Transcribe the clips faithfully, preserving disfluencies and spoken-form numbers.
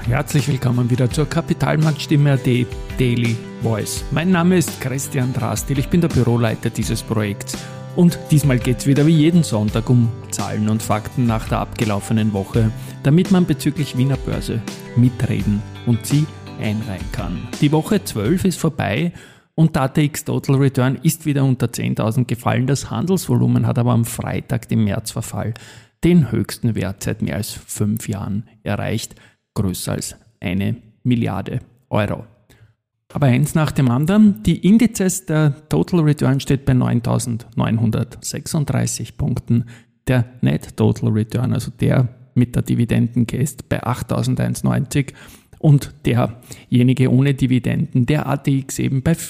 herzlich willkommen wieder zur Kapitalmarktstimme A T Daily Voice. Mein Name ist Christian Drastil, ich bin der Büroleiter dieses Projekts und diesmal geht es wieder wie jeden Sonntag um Zahlen und Fakten nach der abgelaufenen Woche, damit man bezüglich Wiener Börse mitreden und sie einreihen kann. Die Woche zwölf ist vorbei und der A T X Total Return ist wieder unter zehntausend gefallen. Das Handelsvolumen hat aber am Freitag, dem Märzverfall, den höchsten Wert seit mehr als fünf Jahren erreicht, größer als eine Milliarde Euro. Aber eins nach dem anderen, die Indizes, der Total Return steht bei neuntausendneunhundertsechsunddreißig Punkten, der Net Total Return, also der mit der Dividendencase, bei achttausendneunzig und derjenige ohne Dividenden, der A T X eben bei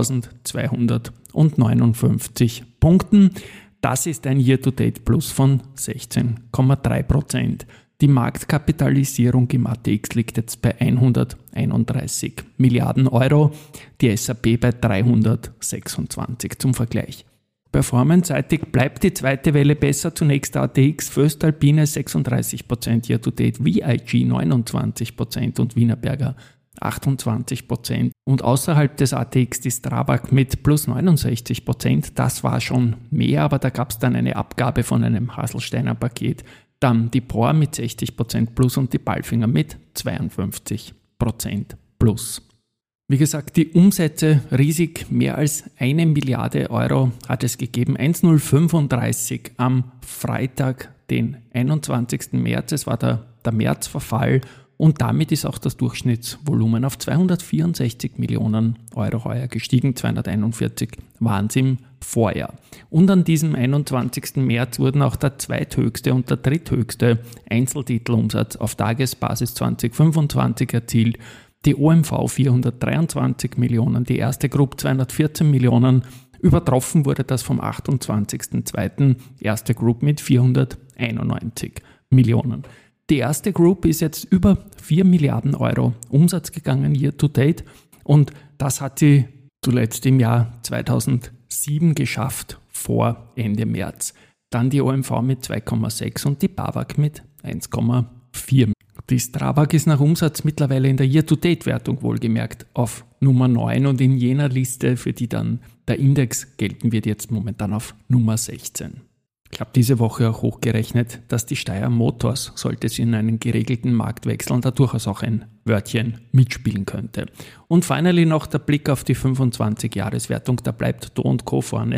viertausendzweihundertneunundfünfzig Punkten. Das ist ein Year-to-Date-Plus von sechzehn Komma drei Prozent. Die Marktkapitalisierung im A T X liegt jetzt bei hunderteinunddreißig Milliarden Euro, die S and P bei dreihundertsechsundzwanzig zum Vergleich. Performance-seitig bleibt die zweite Welle besser, zunächst A T X, Voestalpine sechsunddreißig Prozent Year-to-Date, V I G neunundzwanzig Prozent und Wienerberger achtundzwanzig Prozent. Und außerhalb des A T X die Strabag mit plus neunundsechzig Prozent. Das war schon mehr, aber da gab es dann eine Abgabe von einem Haselsteiner Paket. Dann die Por mit sechzig Prozent plus und die Palfinger mit zweiundfünfzig Prozent plus. Wie gesagt, die Umsätze riesig, mehr als eine Milliarde Euro hat es gegeben. Eintausendzufünfunddreißig am Freitag, den einundzwanzigsten März. Es war der, der Märzverfall. Und damit ist auch das Durchschnittsvolumen auf zweihundertvierundsechzig Millionen Euro heuer gestiegen, zweihunderteinundvierzig waren es im Vorjahr. Und an diesem einundzwanzigsten März wurden auch der zweithöchste und der dritthöchste Einzeltitelumsatz auf Tagesbasis zweitausendfünfundzwanzig erzielt. Die O M V vierhundertdreiundzwanzig Millionen, die erste Group zweihundertvierzehn Millionen, übertroffen wurde das vom achtundzwanzigsten zweiten erste Group mit vierhunderteinundneunzig Millionen. Die erste Group ist jetzt über vier Milliarden Euro Umsatz gegangen, year to date. Und das hat sie zuletzt im Jahr zweitausendsieben geschafft, vor Ende März. Dann die O M V mit zwei Komma sechs und die BAWAG mit eins Komma vier. Die Strabag ist nach Umsatz mittlerweile in der Year-to-Date-Wertung wohlgemerkt auf Nummer neun und in jener Liste, für die dann der Index gelten wird, jetzt momentan auf Nummer sechzehn. Ich habe diese Woche auch hochgerechnet, dass die Steyr Motors, sollte sie in einen geregelten Markt wechseln, da durchaus auch ein Wörtchen mitspielen könnte. Und finally noch der Blick auf die fünfundzwanzig-Jahres-Wertung, da bleibt Do und Co. vorne,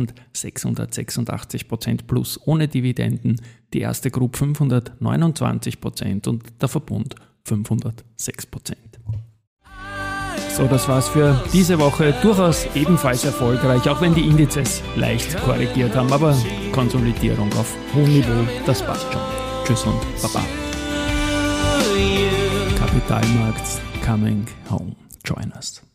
eintausendsechshundertsechsundachtzig Prozent plus ohne Dividenden, die erste Group fünfhundertneunundzwanzig Prozent und der Verbund fünfhundertsechs Prozent. So, das war's für diese Woche. Durchaus ebenfalls erfolgreich, auch wenn die Indizes leicht korrigiert haben. Aber Konsolidierung auf hohem Niveau, das passt schon. Tschüss und Baba. Kapitalmarkts coming home. Join us.